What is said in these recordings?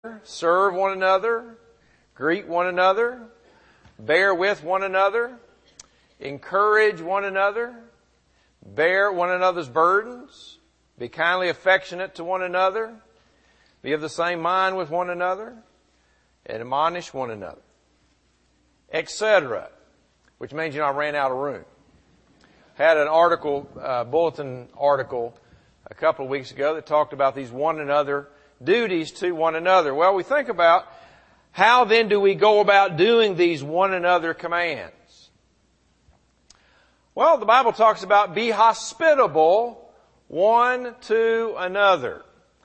serve one another, greet one another, bear with one another, encourage one another, bear one another's burdens, be kindly affectionate to one another, be of the same mind with one another, and admonish one another, etc. Which means, I ran out of room. Had an article, bulletin article a couple of weeks ago that talked about these one another duties to one another. Well, we think about how then do we go about doing these one another commands? Well, the Bible talks about be hospitable one to another.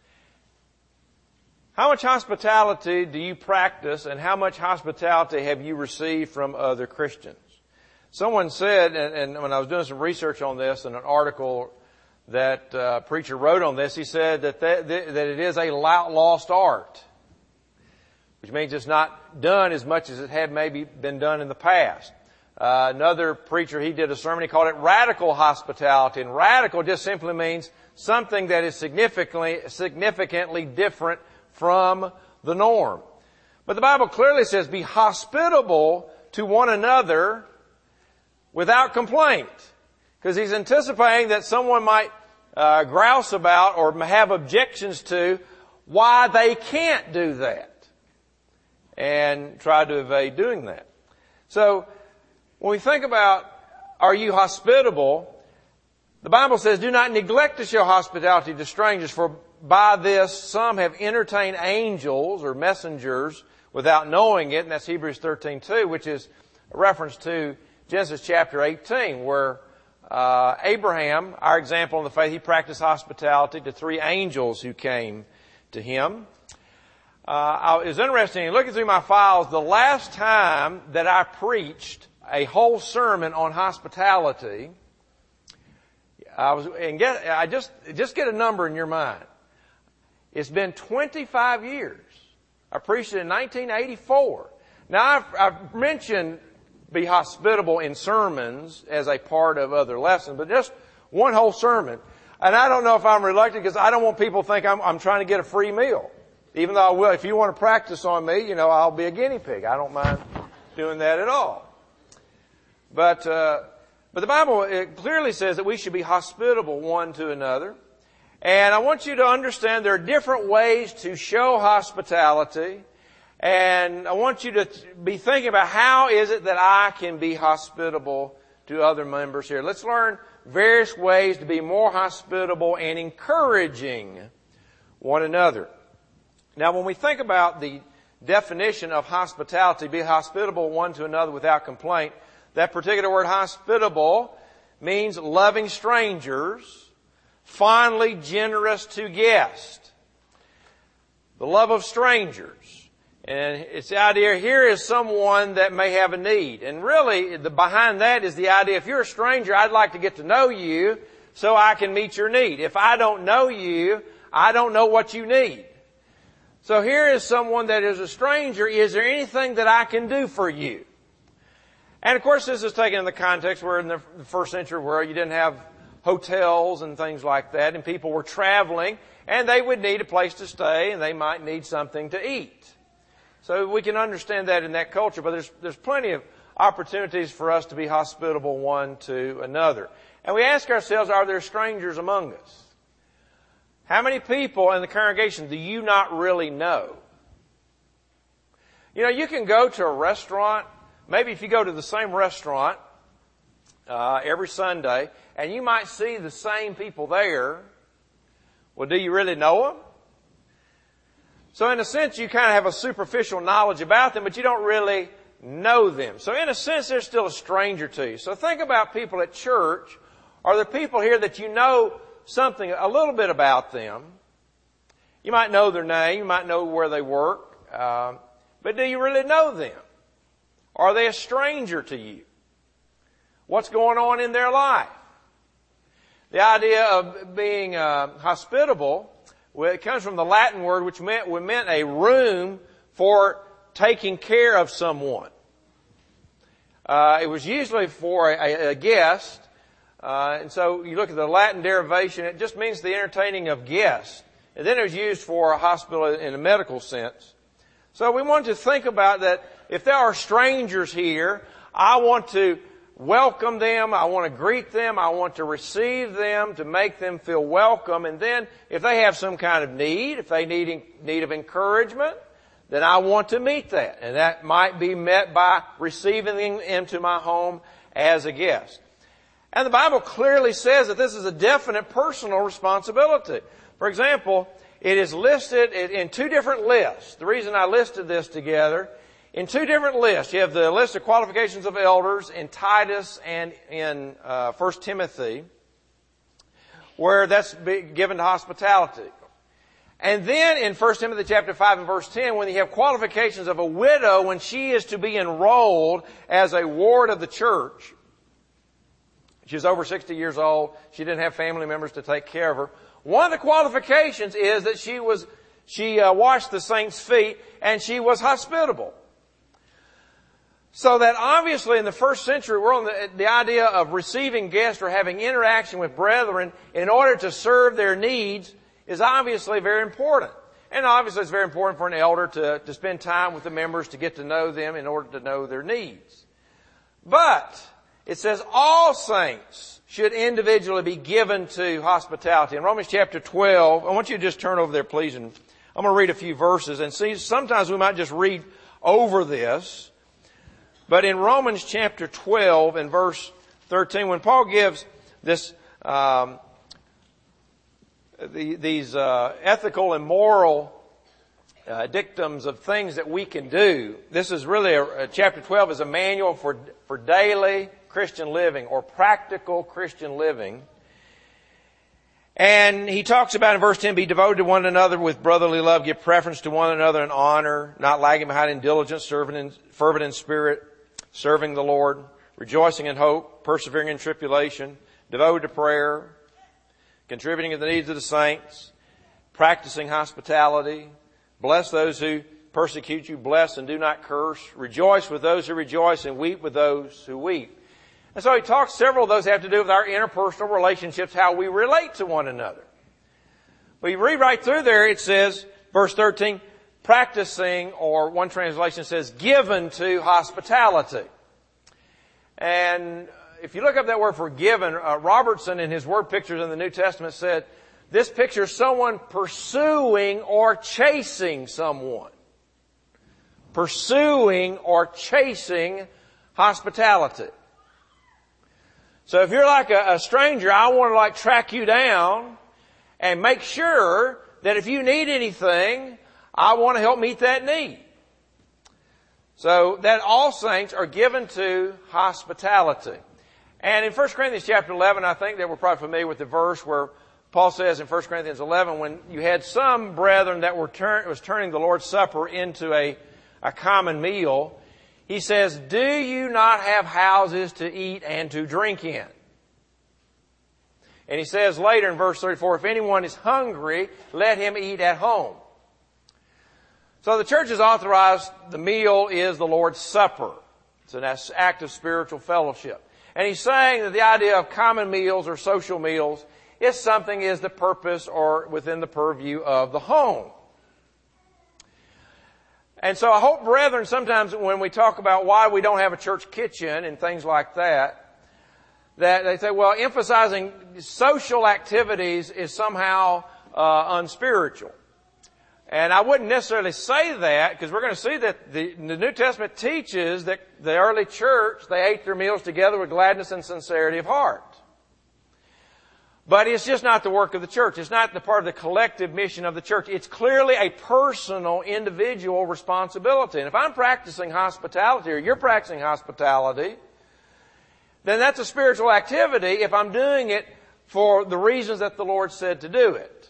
How much hospitality do you practice, and how much hospitality have you received from other Christians? Someone said, and when I was doing some research on this in an article that a preacher wrote on this, he said that it is a lost art, which means it's not done as much as it had maybe been done in the past. Another preacher, he did a sermon, he called it radical hospitality, and radical just simply means something that is significantly different from the norm. But the Bible clearly says be hospitable to one another without complaint. Because he's anticipating that someone might grouse about or have objections to why they can't do that and try to evade doing that. So when we think about are you hospitable, the Bible says do not neglect to show hospitality to strangers, for by this some have entertained angels or messengers without knowing it, and that's Hebrews 13:2, which is a reference to Genesis chapter 18, where Abraham, our example in the faith, he practiced hospitality to 3 angels who came to him. It was interesting, looking through my files, the last time that I preached a whole sermon on hospitality, just get a number in your mind. It's been 25 years. I preached it in 1984. Now, I've mentioned be hospitable in sermons as a part of other lessons, but just one whole sermon. And I don't know if I'm reluctant because I don't want people to think I'm trying to get a free meal. Even though I will, if you want to practice on me, I'll be a guinea pig. I don't mind doing that at all. But the Bible, it clearly says that we should be hospitable one to another. And I want you to understand there are different ways to show hospitality. And I want you to be thinking about how is it that I can be hospitable to other members here. Let's learn various ways to be more hospitable and encouraging one another. Now, when we think about the definition of hospitality, be hospitable one to another without complaint, that particular word hospitable means loving strangers, fondly generous to guests. The love of strangers. And it's the idea, here is someone that may have a need. And really, behind that is the idea, if you're a stranger, I'd like to get to know you so I can meet your need. If I don't know you, I don't know what you need. So here is someone that is a stranger. Is there anything that I can do for you? And of course, this is taken in the context where in the first century world, you didn't have hotels and things like that, and people were traveling, and they would need a place to stay, and they might need something to eat. So we can understand that in that culture, but there's plenty of opportunities for us to be hospitable one to another. And we ask ourselves, are there strangers among us? How many people in the congregation do you not really know? You can go to a restaurant, maybe if you go to the same restaurant every Sunday, and you might see the same people there. Well, do you really know them? So in a sense, you kind of have a superficial knowledge about them, but you don't really know them. So in a sense, they're still a stranger to you. So think about people at church. Are there people here that you know something, a little bit about them? You might know their name. You might know where they work. But do you really know them? Are they a stranger to you? What's going on in their life? The idea of being hospitable, well, it comes from the Latin word which meant a room for taking care of someone. It was usually for a guest, and so you look at the Latin derivation, it just means the entertaining of guests. and then it was used for a hospital in a medical sense. So we want to think about that if there are strangers here, I want to welcome them, I want to greet them, I want to receive them, to make them feel welcome, and then if they have some kind of need, if they need of encouragement, then I want to meet that. And that might be met by receiving them into my home as a guest. And the Bible clearly says that this is a definite personal responsibility. For example, it is listed in two different lists. The reason I listed this together, in two different lists. You have the list of qualifications of elders in Titus and in 1 Timothy, where that's given to hospitality. And then in 1 Timothy chapter 5 and verse 10, when you have qualifications of a widow when she is to be enrolled as a ward of the church. She's over 60 years old. She didn't have family members to take care of her. One of the qualifications is that she washed the saints' feet and she was hospitable. So that obviously in the first century world, the idea of receiving guests or having interaction with brethren in order to serve their needs is obviously very important. And obviously it's very important for an elder to spend time with the members to get to know them in order to know their needs. But it says all saints should individually be given to hospitality. In Romans chapter 12, I want you to just turn over there, please, and I'm going to read a few verses and see, sometimes we might just read over this. But in Romans chapter 12 and verse 13, when Paul gives this, these ethical and moral dictums of things that we can do, this is really chapter 12 is a manual for daily Christian living or practical Christian living. And he talks about in verse 10, be devoted to one another with brotherly love, give preference to one another in honor, not lagging behind in diligence, fervent in spirit, serving the Lord, rejoicing in hope, persevering in tribulation, devoted to prayer, contributing to the needs of the saints, practicing hospitality, bless those who persecute you, bless and do not curse, rejoice with those who rejoice and weep with those who weep. And so he talks, several of those have to do with our interpersonal relationships, how we relate to one another. But you read right through there, it says, verse 13, practicing, or one translation says, given to hospitality. And if you look up that word for given, Robertson in his word pictures in the New Testament said, this pictures someone pursuing or chasing someone. Pursuing or chasing hospitality. So if you're like a stranger, I want to track you down and make sure that if you need anything, I want to help meet that need. So that all saints are given to hospitality. And in 1 Corinthians chapter 11, I think that we're probably familiar with the verse where Paul says in 1 Corinthians 11, when you had some brethren that was turning the Lord's Supper into a common meal, he says, do you not have houses to eat and to drink in? And he says later in verse 34, if anyone is hungry, let him eat at home. So the church has authorized the meal is the Lord's Supper. It's an act of spiritual fellowship. And he's saying that the idea of common meals or social meals is something is the purpose or within the purview of the home. And so I hope, brethren, sometimes when we talk about why we don't have a church kitchen and things like that, that they say, well, emphasizing social activities is somehow unspiritual. And I wouldn't necessarily say that, because we're going to see that the New Testament teaches that the early church, they ate their meals together with gladness and sincerity of heart. But it's just not the work of the church. It's not the part of the collective mission of the church. It's clearly a personal, individual responsibility. And if I'm practicing hospitality, or you're practicing hospitality, then that's a spiritual activity if I'm doing it for the reasons that the Lord said to do it.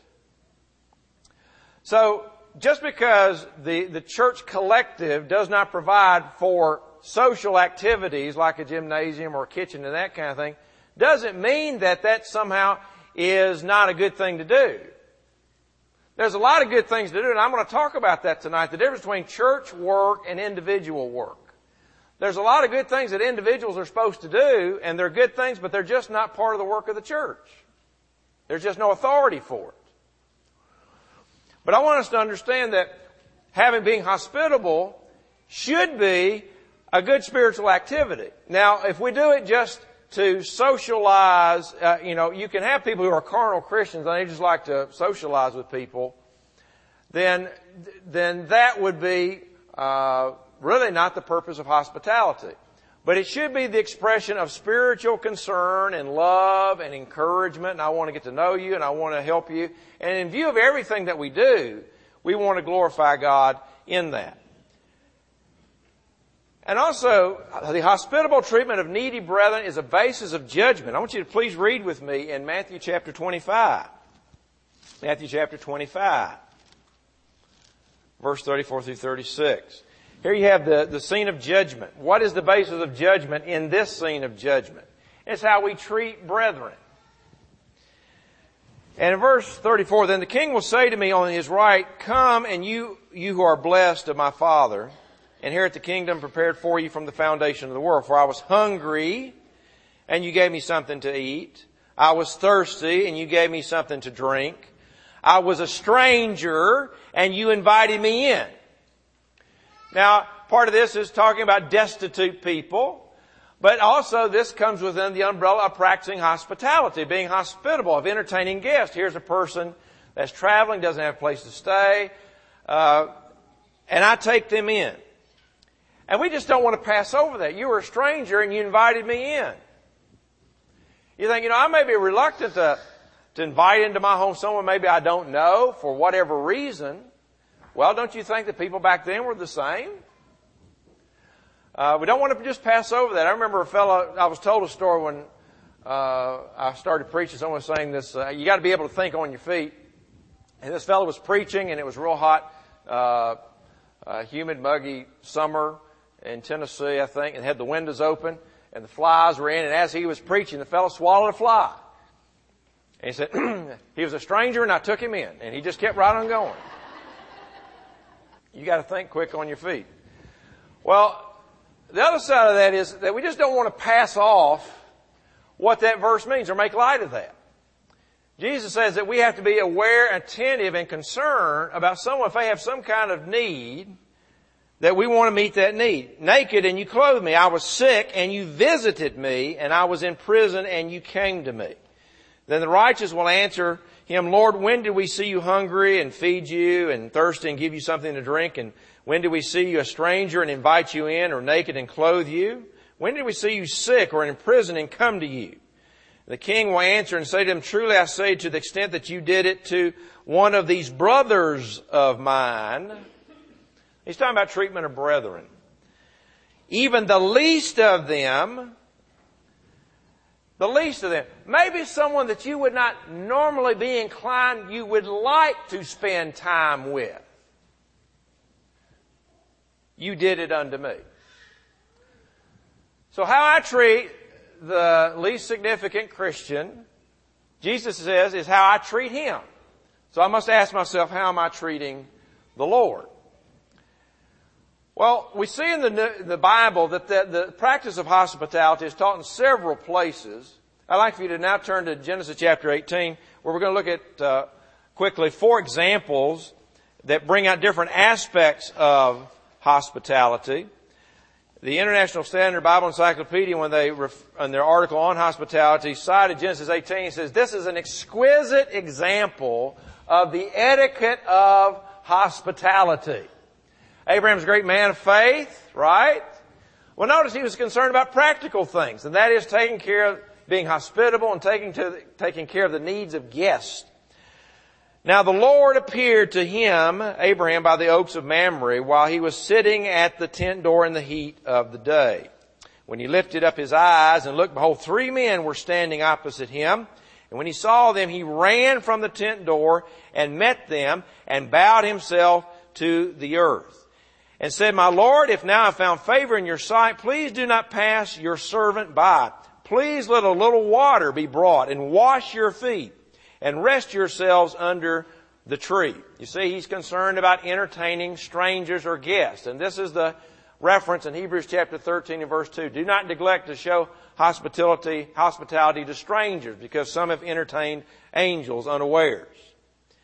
So, just because the church collective does not provide for social activities like a gymnasium or a kitchen and that kind of thing, doesn't mean that somehow is not a good thing to do. There's a lot of good things to do, and I'm going to talk about that tonight, the difference between church work and individual work. There's a lot of good things that individuals are supposed to do, and they're good things, but they're just not part of the work of the church. There's just no authority for it. But I want us to understand that being hospitable should be a good spiritual activity. Now, if we do it just to socialize, you can have people who are carnal Christians and they just like to socialize with people, then that would be really not the purpose of hospitality. But it should be the expression of spiritual concern and love and encouragement, and I want to get to know you and I want to help you. And in view of everything that we do, we want to glorify God in that. And also, the hospitable treatment of needy brethren is a basis of judgment. I want you to please read with me in Matthew chapter 25. Matthew chapter 25, verse 34 through 36. Here you have the scene of judgment. What is the basis of judgment in this scene of judgment? It's how we treat brethren. And in verse 34, then the king will say to me on his right, come, and you who are blessed of my Father, inherit the kingdom prepared for you from the foundation of the world. For I was hungry, and you gave me something to eat. I was thirsty, and you gave me something to drink. I was a stranger, and you invited me in. Now, part of this is talking about destitute people, but also this comes within the umbrella of practicing hospitality, being hospitable, of entertaining guests. Here's a person that's traveling, doesn't have a place to stay, and I take them in. And we just don't want to pass over that. You were a stranger and you invited me in. You think, I may be reluctant to invite into my home someone maybe I don't know for whatever reason. Well, don't you think that people back then were the same? We don't want to just pass over that. I remember I was told a story when I started preaching. Someone was saying this, you got to be able to think on your feet. And this fellow was preaching and it was real hot, humid, muggy summer in Tennessee, I think, and had the windows open and the flies were in. And as he was preaching, the fellow swallowed a fly. And he said, he was a stranger and I took him in. And he just kept right on going. You got to think quick on your feet. Well, the other side of that is that we just don't want to pass off what that verse means or make light of that. Jesus says that we have to be aware, attentive, and concerned about someone if they have some kind of need, that we want to meet that need. Naked and you clothed me. I was sick and you visited me, and I was in prison and you came to me. Then the righteous will answer him, Lord, when did we see you hungry and feed you, and thirsty and give you something to drink? And when did we see you a stranger and invite you in, or naked and clothe you? When did we see you sick or in prison and come to you? The king will answer and say to him, truly I say, to the extent that you did it to one of these brothers of mine. He's talking about treatment of brethren. Even the least of them, maybe someone that you would not normally be inclined, you would like to spend time with. You did it unto me. So how I treat the least significant Christian, Jesus says, is how I treat him. So I must ask myself, how am I treating the Lord? Well, we see in the Bible that the practice of hospitality is taught in several places. I'd like for you to now turn to Genesis chapter 18, where we're going to look at quickly 4 examples that bring out different aspects of hospitality. The International Standard Bible Encyclopedia, when they in their article on hospitality, cited Genesis 18, says this is an exquisite example of the etiquette of hospitality. Abraham's a great man of faith, right? Well, notice he was concerned about practical things, and that is taking care of being hospitable and taking care of the needs of guests. Now the Lord appeared to him, Abraham, by the oaks of Mamre, while he was sitting at the tent door in the heat of the day. When he lifted up his eyes and looked, behold, 3 men were standing opposite him. And when he saw them, he ran from the tent door and met them and bowed himself to the earth. And said, my Lord, if now I found favor in your sight, please do not pass your servant by. Please let a little water be brought and wash your feet and rest yourselves under the tree. You see, he's concerned about entertaining strangers or guests. And this is the reference in Hebrews chapter 13 and verse 2. Do not neglect to show hospitality to strangers, because some have entertained angels unawares.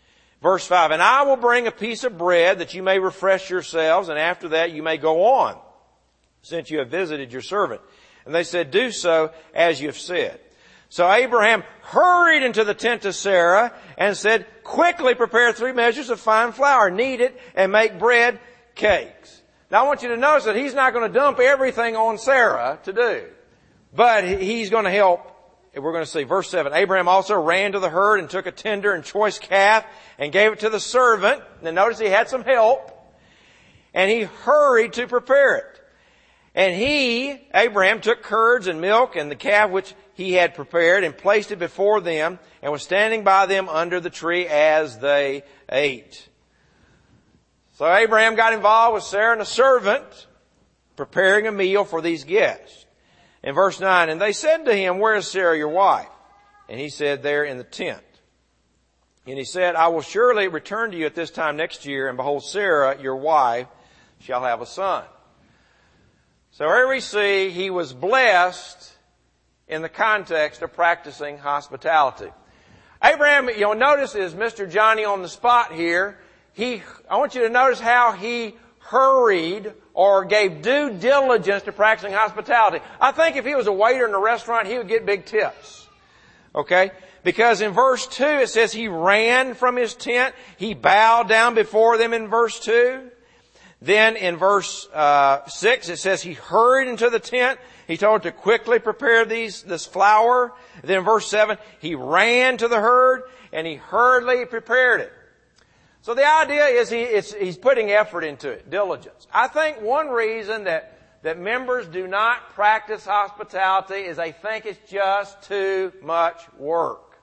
Verse 5, and I will bring a piece of bread that you may refresh yourselves, and after that you may go on, since you have visited your servant. And they said, do so as you have said. So Abraham hurried into the tent to Sarah and said, quickly prepare 3 measures of fine flour, knead it, and make bread cakes. Now I want you to notice that he's not going to dump everything on Sarah to do, but he's going to help. We're going to see verse 7. Abraham also ran to the herd and took a tender and choice calf and gave it to the servant. Now notice he had some help. And he hurried to prepare it. And Abraham, took curds and milk and the calf which he had prepared and placed it before them and was standing by them under the tree as they ate. So Abraham got involved with Sarah and the servant preparing a meal for these guests. In verse 9, and they said to him, where is Sarah your wife? And he said, there in the tent. And he said, I will surely return to you at this time next year, and behold, Sarah, your wife, shall have a son. So here we see he was blessed in the context of practicing hospitality. Abraham, you'll notice, is Mr. Johnny on the spot here. I want you to notice how he hurried or gave due diligence to practicing hospitality. I think if he was a waiter in a restaurant, he would get big tips. Okay? Because in verse 2 it says he ran from his tent. He bowed down before them in verse 2. Then in verse 6 it says he hurried into the tent. He told to quickly prepare this flour. Then in verse 7 he ran to the herd and he hurriedly prepared it. So the idea is he's putting effort into it, diligence. I think one reason that members do not practice hospitality is they think it's just too much work.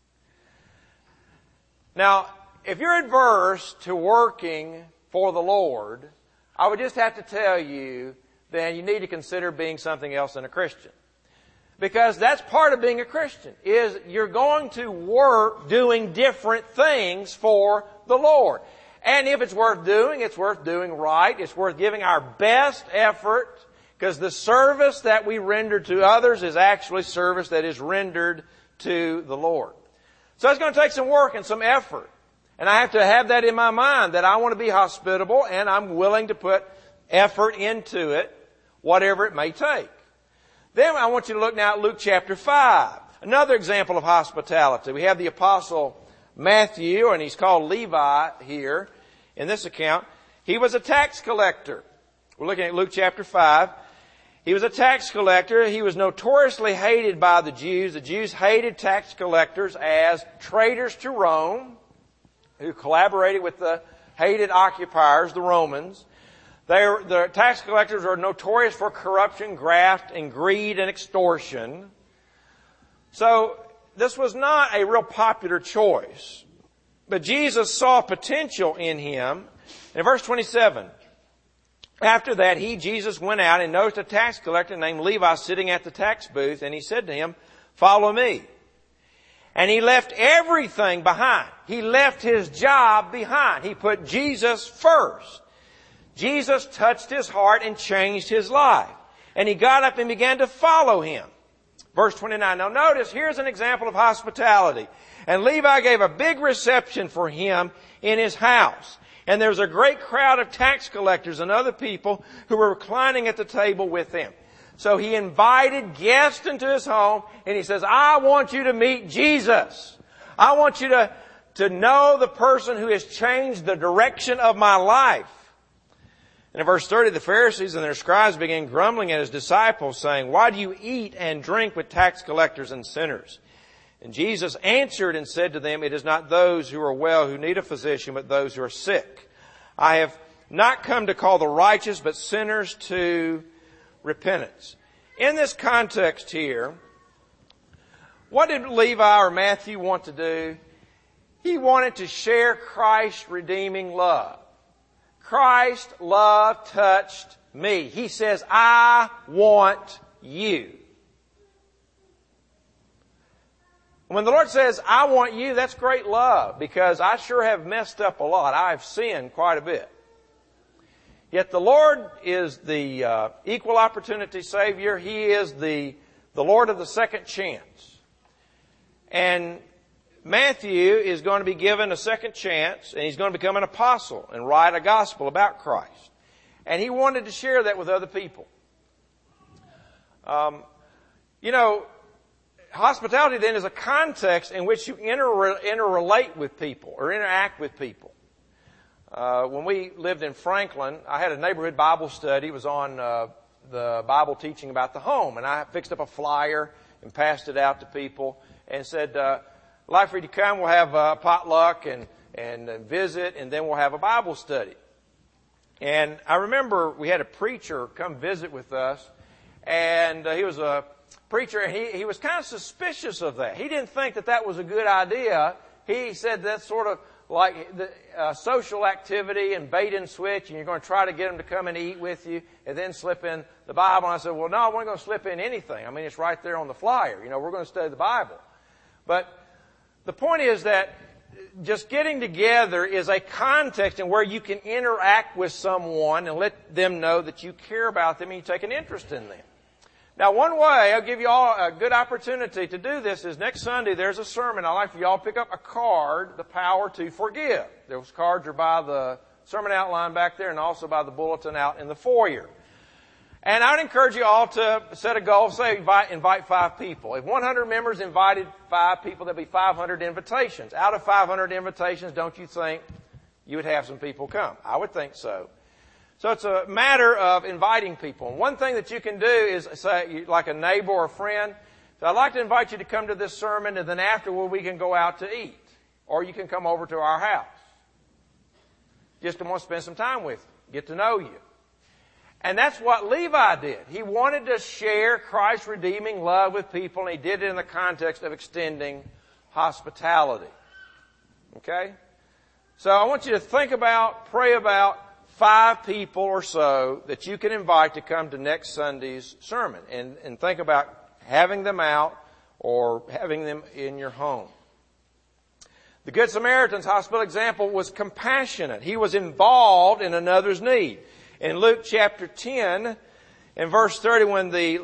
Now, if you're adverse to working for the Lord, I would just have to tell you, then you need to consider being something else than a Christian. Because that's part of being a Christian, is you're going to work doing different things for the Lord. And if it's worth doing right. It's worth giving our best effort, because the service that we render to others is actually service that is rendered to the Lord. So it's going to take some work and some effort. And I have to have that in my mind, that I want to be hospitable and I'm willing to put effort into it, whatever it may take. Then I want you to look now at Luke chapter 5. Another example of hospitality. We have the apostle Matthew, and he's called Levi here in this account. He was a tax collector. We're looking at Luke chapter 5. He was a tax collector. He was notoriously hated by the Jews. The Jews hated tax collectors as traitors to Rome, who collaborated with the hated occupiers, the Romans. The tax collectors are notorious for corruption, graft, and greed and extortion. So this was not a real popular choice. But Jesus saw potential in him. In verse 27, after that, Jesus went out and noticed a tax collector named Levi sitting at the tax booth, and he said to him, follow me. And he left everything behind. He left his job behind. He put Jesus first. Jesus touched his heart and changed his life. And he got up and began to follow him. Verse 29. Now notice, here's an example of hospitality. And Levi gave a big reception for him in his house. And there was a great crowd of tax collectors and other people who were reclining at the table with him. So he invited guests into his home, and he says, I want you to meet Jesus. I want you to know the person who has changed the direction of my life. And in verse 30, the Pharisees and their scribes began grumbling at his disciples, saying, why do you eat and drink with tax collectors and sinners? And Jesus answered and said to them, it is not those who are well who need a physician, but those who are sick. I have not come to call the righteous, but sinners to repentance. In this context here, what did Levi or Matthew want to do? He wanted to share Christ's redeeming love. Christ's love touched me. He says, I want you. When the Lord says, I want you, that's great love, because I sure have messed up a lot. I've sinned quite a bit. Yet the Lord is the equal opportunity Savior. He is the Lord of the second chance. And Matthew is going to be given a second chance, and he's going to become an apostle and write a gospel about Christ. And he wanted to share that with other people. Hospitality then is a context in which you interrelate with people or interact with people. When we lived in Franklin, I had a neighborhood Bible study. It was on the Bible teaching about the home. And I fixed up a flyer and passed it out to people and said, I'd like for you to come. We'll have a potluck and visit, and then we'll have a Bible study. And I remember we had a preacher come visit with us, and he was a preacher, and he was kind of suspicious of that. He didn't think that was a good idea. He said that's sort of like the social activity and bait and switch, and you're going to try to get them to come and eat with you and then slip in the Bible. And I said, well, no, we're not going to slip in anything. I mean, it's right there on the flyer. We're going to study the Bible. But the point is that just getting together is a context in where you can interact with someone and let them know that you care about them and you take an interest in them. Now, one way I'll give you all a good opportunity to do this is next Sunday there's a sermon. I'd like for you all to pick up a card, The Power to Forgive. Those cards are by the sermon outline back there and also by the bulletin out in the foyer. And I would encourage you all to set a goal. Say invite 5 people. If 100 members invited 5 people, there'll be 500 invitations. Out of 500 invitations, don't you think you would have some people come? I would think so. So it's a matter of inviting people. And one thing that you can do is say, like a neighbor or a friend, so I'd like to invite you to come to this sermon, and then afterward we can go out to eat. Or you can come over to our house. Just to want to spend some time with you, get to know you. And that's what Levi did. He wanted to share Christ's redeeming love with people, and he did it in the context of extending hospitality. Okay? So I want you to think about, pray about 5 people or so that you can invite to come to next Sunday's sermon. And think about having them out or having them in your home. The Good Samaritan's hospital example was compassionate. He was involved in another's need. In Luke chapter 10, in verse 30, when the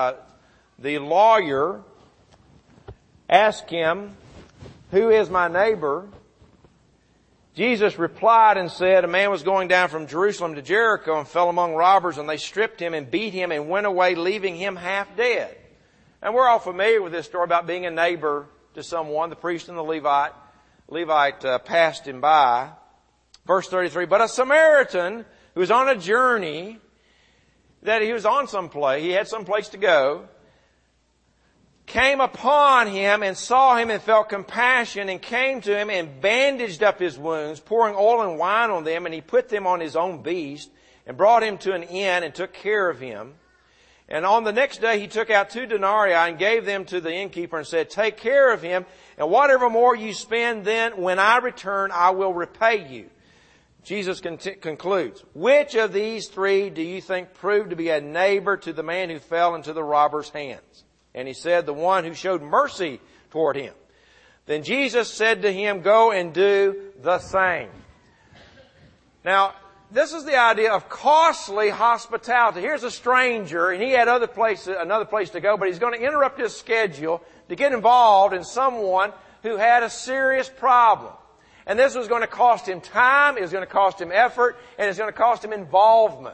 lawyer asked him, "Who is my neighbor?" Jesus replied and said, "A man was going down from Jerusalem to Jericho and fell among robbers, and they stripped him and beat him and went away, leaving him half dead." And we're all familiar with this story about being a neighbor to someone. The priest and the Levite passed him by. Verse 33, but a Samaritan who was on a journey, that he was on someplace, he had someplace to go, came upon him and saw him and felt compassion and came to him and bandaged up his wounds, pouring oil and wine on them, and he put them on his own beast and brought him to an inn and took care of him. And on the next day he took out 2 denarii and gave them to the innkeeper and said, "Take care of him, and whatever more you spend, then when I return I will repay you." Jesus concludes, "Which of these 3 do you think proved to be a neighbor to the man who fell into the robber's hands?" And he said, "The one who showed mercy toward him." Then Jesus said to him, "Go and do the same." Now, this is the idea of costly hospitality. Here's a stranger, and he had another place to go, but he's going to interrupt his schedule to get involved in someone who had a serious problem. And this was going to cost him time, it was going to cost him effort, and it's going to cost him involvement.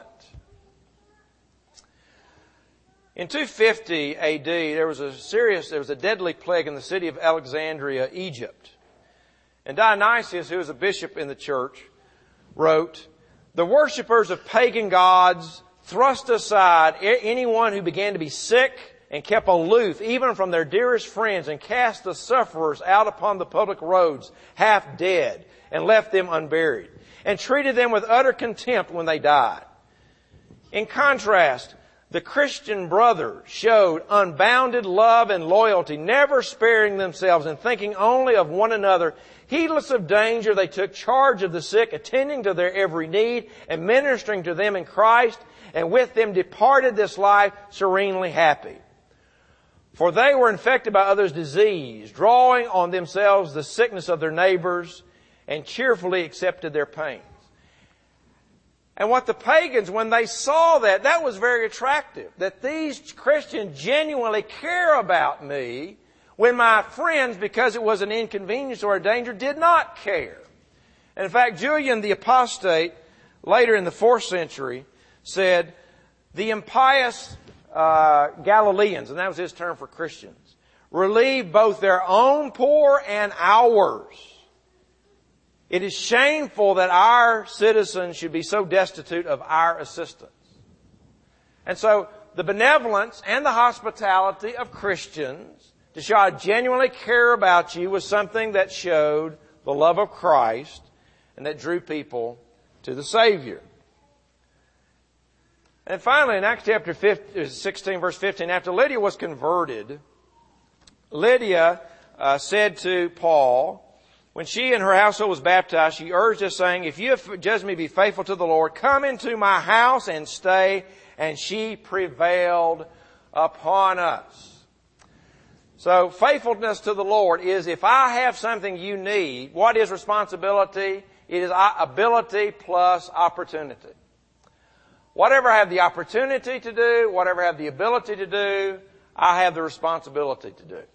In 250 AD, there was a deadly plague in the city of Alexandria, Egypt. And Dionysius, who was a bishop in the church, wrote, "The worshippers of pagan gods thrust aside anyone who began to be sick and kept aloof even from their dearest friends and cast the sufferers out upon the public roads half dead and left them unburied and treated them with utter contempt when they died. In contrast, the Christian brothers showed unbounded love and loyalty, never sparing themselves and thinking only of one another. Heedless of danger, they took charge of the sick, attending to their every need and ministering to them in Christ, and with them departed this life serenely happy. For they were infected by others' disease, drawing on themselves the sickness of their neighbors, and cheerfully accepted their pains." And what the pagans, when they saw that was very attractive. That these Christians genuinely care about me. When my friends, because it was an inconvenience or a danger, did not care. And in fact, Julian the Apostate, later in the 4th century, said, the impious Galileans, and that was his term for Christians, relieved both their own poor and ours. It is shameful that our citizens should be so destitute of our assistance. And so the benevolence and the hospitality of Christians to show I genuinely care about you was something that showed the love of Christ and that drew people to the Savior. And finally, in Acts chapter 16, verse 15, after Lydia was converted, Lydia said to Paul, when she and her household was baptized, she urged us, saying, if you have judged me, be faithful to the Lord. Come into my house and stay. And she prevailed upon us. So faithfulness to the Lord is, if I have something you need, what is responsibility? It is ability plus opportunity. Whatever I have the opportunity to do, whatever I have the ability to do, I have the responsibility to do.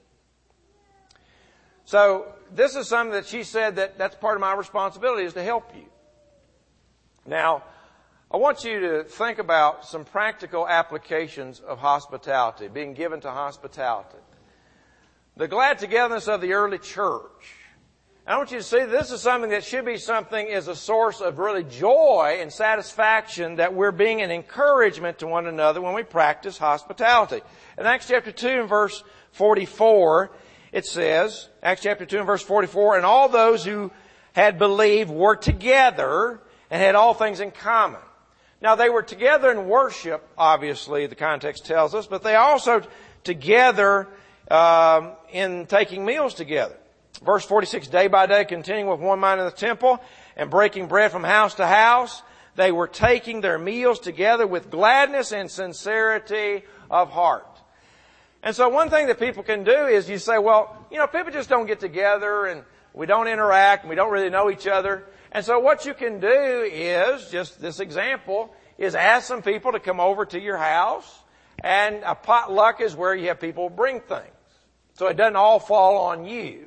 So this is something that she said that's part of my responsibility, is to help you. Now, I want you to think about some practical applications of hospitality, being given to hospitality. The glad togetherness of the early church. I want you to see this is something that should be something as a source of really joy and satisfaction, that we're being an encouragement to one another when we practice hospitality. In Acts chapter 2 and verse 44, it says, Acts chapter 2 and verse 44, and all those who had believed were together and had all things in common. Now they were together in worship, obviously the context tells us, but they also together in taking meals together. Verse 46, day by day continuing with one mind in the temple and breaking bread from house to house, they were taking their meals together with gladness and sincerity of heart. And so one thing that people can do is you say, well, people just don't get together and we don't interact and we don't really know each other. And so what you can do is, just this example, is ask some people to come over to your house, and a potluck is where you have people bring things. So it doesn't all fall on you.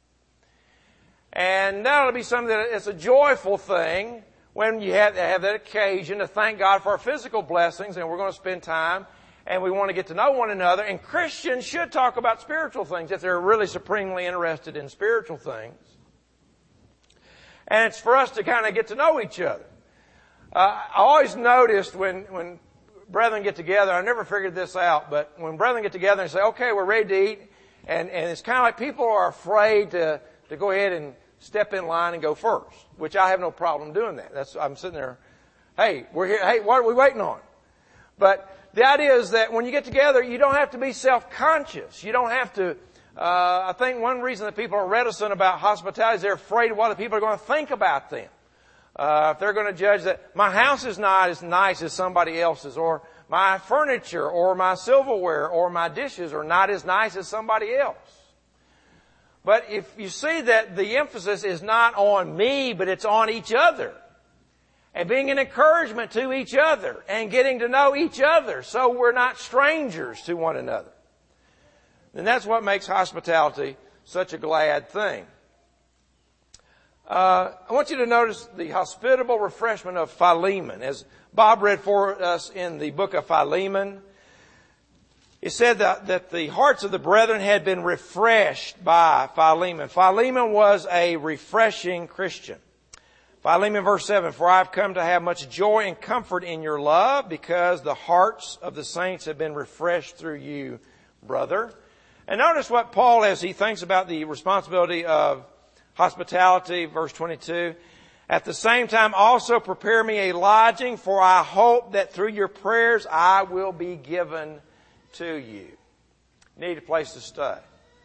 And that'll be something that it's a joyful thing when you have that occasion to thank God for our physical blessings, and we're going to spend time and we want to get to know one another. And Christians should talk about spiritual things if they're really supremely interested in spiritual things. And it's for us to kind of get to know each other. I always noticed when brethren get together, I never figured this out, but when brethren get together and say, okay, we're ready to eat, and it's kind of like people are afraid to go ahead and step in line and go first, which I have no problem doing that. I'm sitting there, hey, we're here, hey, what are we waiting on? But the idea is that when you get together, you don't have to be self-conscious. You don't have to, I think one reason that people are reticent about hospitality is they're afraid of what the people are going to think about them. If they're going to judge that my house is not as nice as somebody else's, or my furniture, or my silverware, or my dishes are not as nice as somebody else. But if you see that the emphasis is not on me, but it's on each other, and being an encouragement to each other, and getting to know each other so we're not strangers to one another, then that's what makes hospitality such a glad thing. I want you to notice the hospitable refreshment of Philemon. As Bob read for us in the book of Philemon, it said that the hearts of the brethren had been refreshed by Philemon. Philemon was a refreshing Christian. Philemon verse 7, for I have come to have much joy and comfort in your love, because the hearts of the saints have been refreshed through you, brother. And notice what Paul, as he thinks about the responsibility of hospitality, verse 22, at the same time also prepare me a lodging, for I hope that through your prayers I will be given to you. Need a place to stay.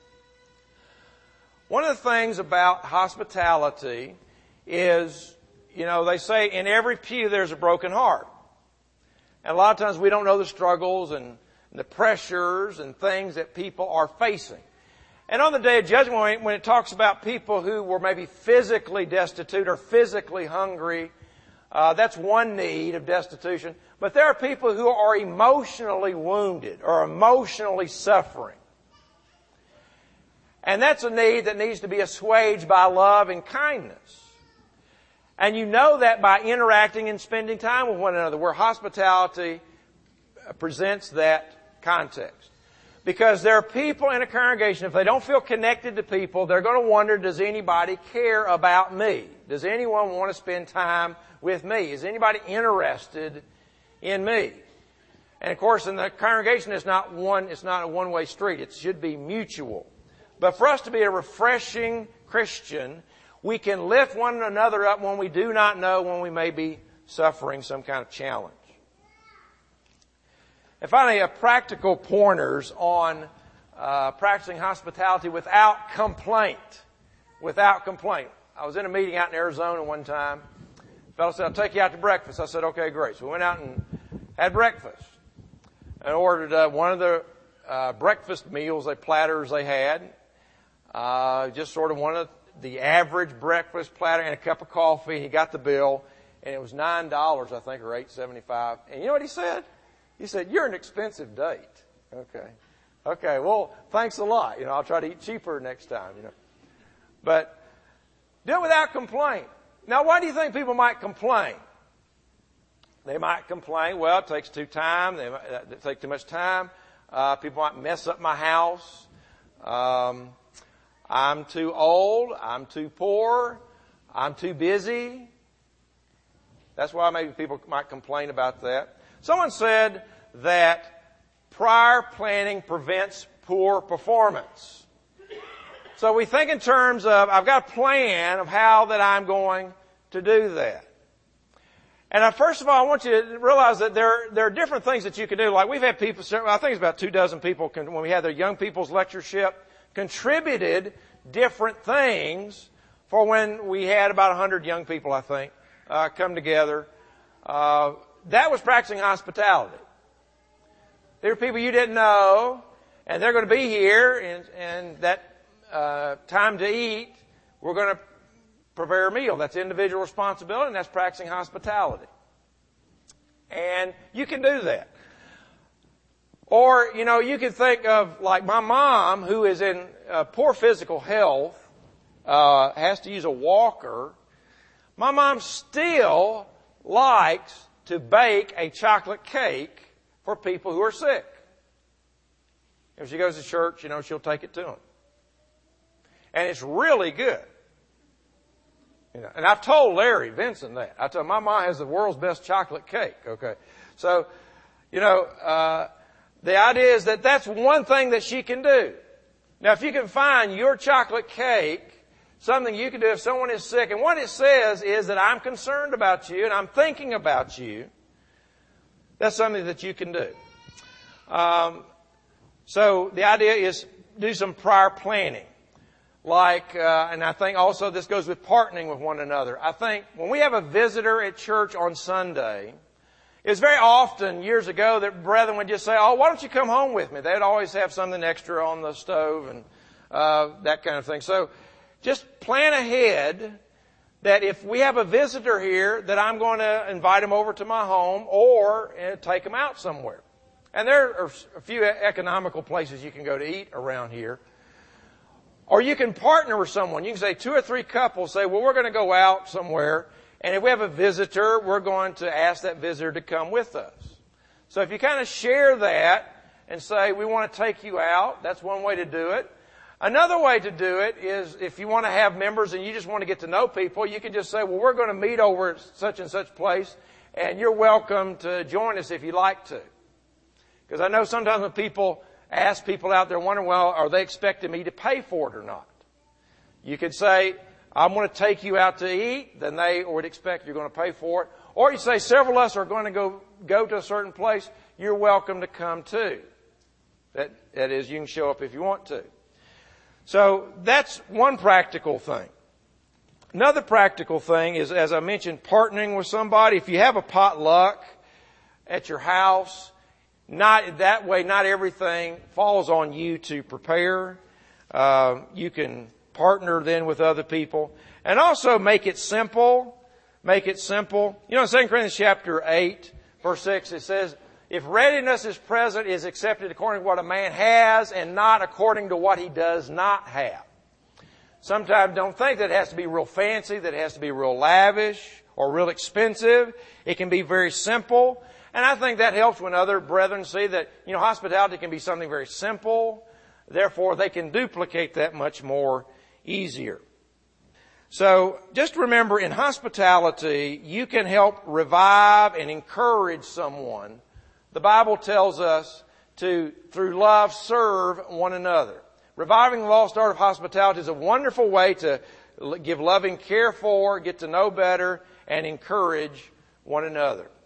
One of the things about hospitality is, they say in every pew there's a broken heart. And a lot of times we don't know the struggles and the pressures and things that people are facing. And on the Day of Judgment, when it talks about people who were maybe physically destitute or physically hungry, that's one need of destitution. But there are people who are emotionally wounded or emotionally suffering. And that's a need that needs to be assuaged by love and kindness. And you know that by interacting and spending time with one another, where hospitality presents that context. Because there are people in a congregation, if they don't feel connected to people, they're going to wonder, does anybody care about me? Does anyone want to spend time with me? Is anybody interested in me? And of course, in the congregation, it's not a one-way street. It should be mutual. But for us to be a refreshing Christian, we can lift one another up when we do not know, when we may be suffering some kind of challenge. And finally, practical pointers on practicing hospitality without complaint. Without complaint. I was in a meeting out in Arizona one time. The fellow said, I'll take you out to breakfast. I said, okay, great. So we went out and had breakfast. And ordered one of the breakfast meals, platters they had. Just sort of one of the average breakfast platter and a cup of coffee. He got the bill, and it was $9, I think, or $8.75. And you know what he said? He said, you're an expensive date. Okay, well, thanks a lot. I'll try to eat cheaper next time, But do it without complaint. Now, why do you think people might complain? They might complain, well, it takes too much time. People might mess up my house. I'm too old. I'm too poor. I'm too busy. That's why maybe people might complain about that. Someone said that prior planning prevents poor performance. So we think in terms of, I've got a plan of how that I'm going to do that. And first of all, I want you to realize that there are different things that you can do. Like we've had people, I think it's about 24 people, when we had their young people's lectureship, contributed different things for when we had about 100 young people, I think, come together. That was practicing hospitality. There were people you didn't know, and they're going to be here, and that time to eat, we're going to prepare a meal. That's individual responsibility, and that's practicing hospitality. And you can do that. Or, you can think of like my mom, who is in poor physical health, has to use a walker. My mom still likes to bake a chocolate cake for people who are sick. If she goes to church, she'll take it to them. And it's really good. And I've told Larry Vinson that. I told him my mom has the world's best chocolate cake. Okay. So, the idea is that that's one thing that she can do. Now, if you can find your chocolate cake, something you can do if someone is sick, and what it says is that I'm concerned about you and I'm thinking about you, that's something that you can do. So the idea is do some prior planning. And I think also this goes with partnering with one another. I think when we have a visitor at church on Sunday, it's very often, years ago, that brethren would just say, oh, why don't you come home with me? They'd always have something extra on the stove and that kind of thing. So just plan ahead that if we have a visitor here, that I'm going to invite them over to my home or take them out somewhere. And there are a few economical places you can go to eat around here. Or you can partner with someone. You can say 2 or 3 couples say, well, we're going to go out somewhere. And if we have a visitor, we're going to ask that visitor to come with us. So if you kind of share that and say, we want to take you out, that's one way to do it. Another way to do it is if you want to have members and you just want to get to know people, you can just say, well, we're going to meet over at such and such place, and you're welcome to join us if you'd like to. Because I know sometimes when people ask people out there wondering, well, are they expecting me to pay for it or not? You could say, I'm going to take you out to eat, then they would expect you're going to pay for it. Or you say, several of us are going to go to a certain place, you're welcome to come too. That is, you can show up if you want to. So that's one practical thing. Another practical thing is, as I mentioned, partnering with somebody. If you have a potluck at your house, not that way, not everything falls on you to prepare. You can partner then with other people. And also make it simple. Make it simple. In 2 Corinthians chapter 8, verse 6, it says, If readiness is present, is accepted according to what a man has and not according to what he does not have. Sometimes don't think that it has to be real fancy, that it has to be real lavish or real expensive. It can be very simple. And I think that helps when other brethren see that, hospitality can be something very simple. Therefore, they can duplicate that much more easier. So just remember, in hospitality, you can help revive and encourage someone. The Bible tells us to, through love, serve one another. Reviving the lost art of hospitality is a wonderful way to give loving care for, get to know better, and encourage one another.